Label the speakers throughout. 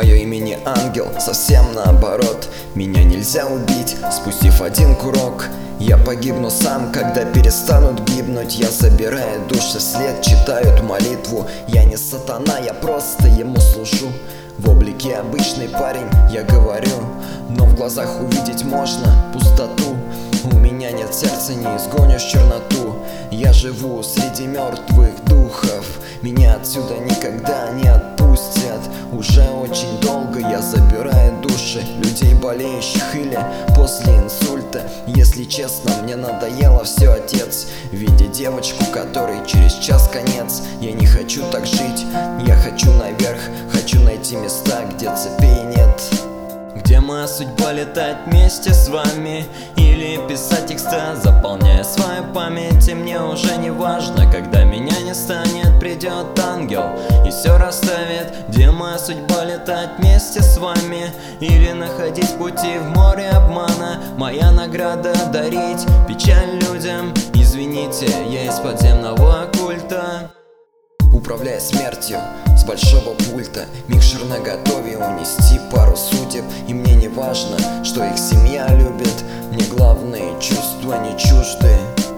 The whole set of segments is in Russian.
Speaker 1: Мое имя не ангел, совсем наоборот. Меня нельзя убить, спустив один курок. Я погибну сам, когда перестанут гибнуть. Я забираю души вслед, читают молитву. Я не сатана, я просто ему служу. В облике обычный парень, я говорю, но в глазах увидеть можно пустоту. У меня нет сердца, не изгонишь черноту. Я живу среди мертвых духов. Меня отсюда никогда не отпустят. Уже очень долго я забираю души людей, болеющих или после инсульта. Если честно, мне надоело все, отец. Видя девочку, которой через час конец. Я не хочу так жить, я хочу наверх. Хочу найти места, где цепей нет. Где моя судьба летать вместе с вами, или писать текста, заполняя свою память. И мне уже не важно, когда меня не станет, придет ангел и все расставит. Где моя судьба летать вместе с вами, или находить пути в море обмана. Моя награда дарить печаль людям. Извините, я из подземного культа. Управляя смертью с большого пульта, микшер наготове унести пару судеб. И мне не важно, что их семья любит. Мне главные чувства не чужды.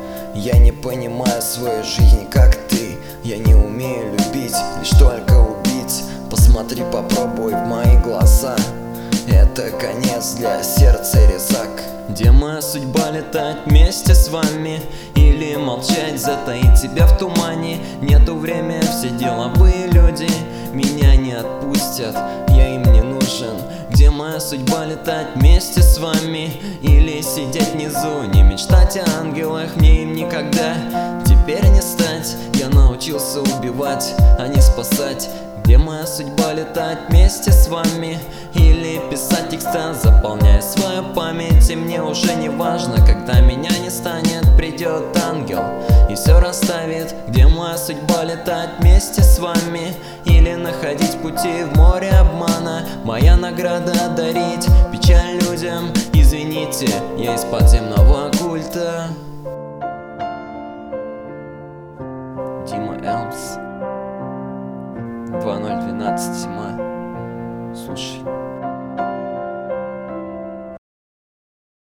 Speaker 1: Я не понимаю свою жизнь, как ты. Я не умею любить, лишь только убить. Посмотри, попробуй в мои глаза. Это конец для сердца резак. Где моя судьба летать вместе с вами, или молчать, затаить себя в тумане. Нету времени, все деловые люди меня не отпустят, я им не нужен. Где моя судьба летать вместе с вами, или сидеть внизу, не мечтать о ангелах. Мне им никогда теперь не стать. Я научился убивать, а не спасать. Где моя судьба летать вместе с вами, или писать текста, заполняя свою память. И мне уже не важно, когда меня не станет, придет ангел и все расставит. Где моя судьба летать вместе с вами, или находить пути в море обмана. Моя награда дарить печаль людям. Извините, я из подземного культа. Дима Элмс, 2012 зима. Слушай.